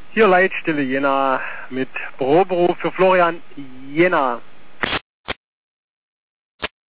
Hier Leitstelle Jena mit Büroberuf für Florian Jena.